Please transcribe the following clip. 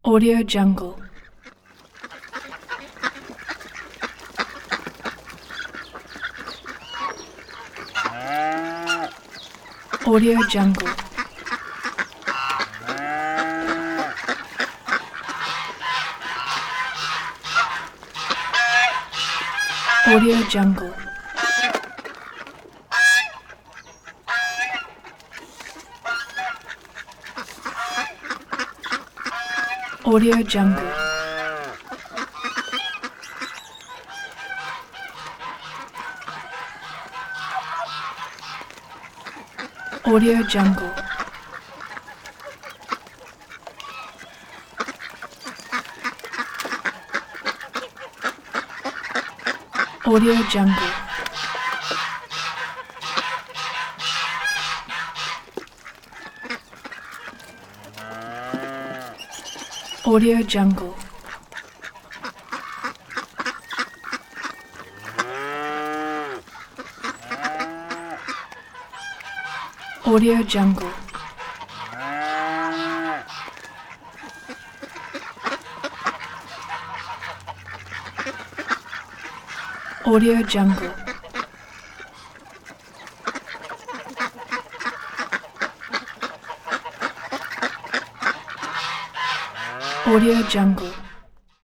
Audio Jungle. Audio Jungle. Audio Jungle. Audio Jungle. Audio Jungle. Audio Jungle. Audio Jungle. Audio Jungle. Audio Jungle. Audio Jungle.